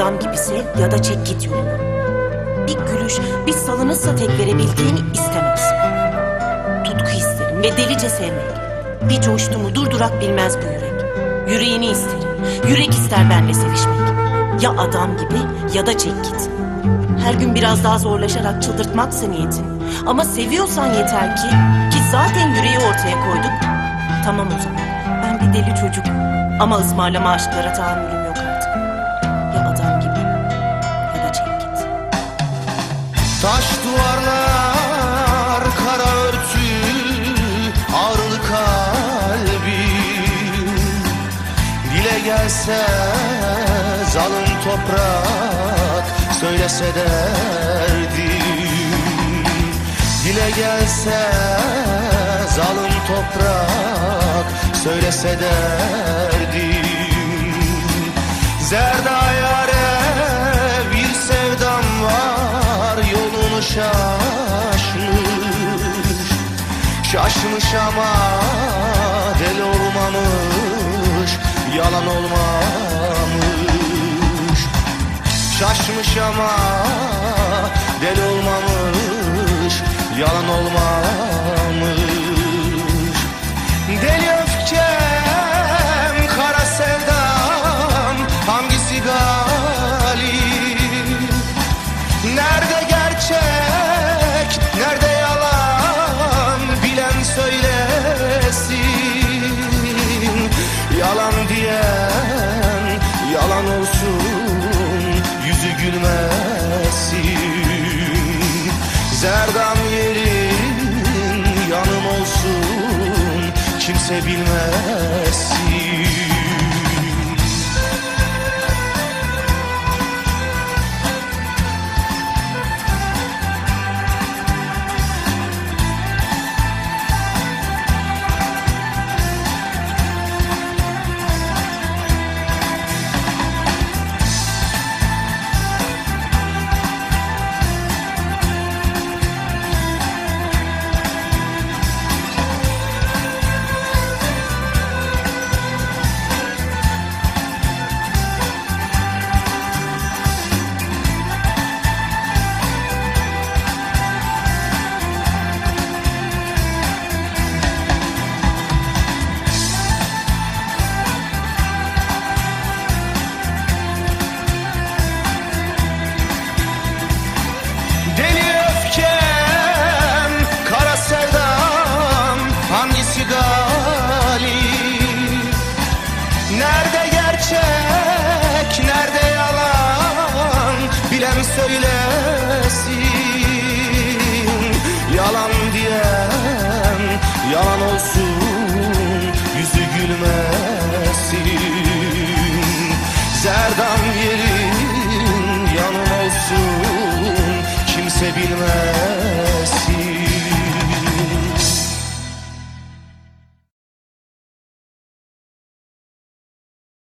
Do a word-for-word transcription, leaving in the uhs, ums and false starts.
adam gibi sev ya da çek git yoluna. Bir gülüş, bir salınırsa tek verebildiğini istemez. Tutku isterim ve delice sevmek. Bir coştu mu durdurak bilmez bu yürek. Yüreğini isterim, yürek ister benle sevişmek. Ya adam gibi ya da çek git. Her gün biraz daha zorlaşarak çıldırtmaksa niyetin. Ama seviyorsan yeter ki, ki zaten yüreği ortaya koyduk. Tamam o zaman, ben bir deli çocuk. Ama ısmarlama aşklara tahammülüm yok artık. Ya adam gibi ya da çek git. Taş duvarlar, kara örtü, ağrılı kalbim. Dile gelse zalim toprak, söylese derdim. Dile gelse zalim toprak, söylese derdim. Zerda yâre bir sevdam var, yolunu şaşmış. Şaşmış ama deli olmamış, yalan olmamış. Şaşmış ama deli olmamış, yalan olmamış. Deli öfkem, kara sevdam, hangisi galip? Nerede gerçek, nerede yalan, bilen söylesin. Yalan diyen yalan olsun, yüzü gülmesin. Zerdam yerin yanım olsun, kimse bilmesin. Nerede gerçek, nerede yalan, bilen söylesin. Yalan diyen yalan olsun, yüzü gülmesin.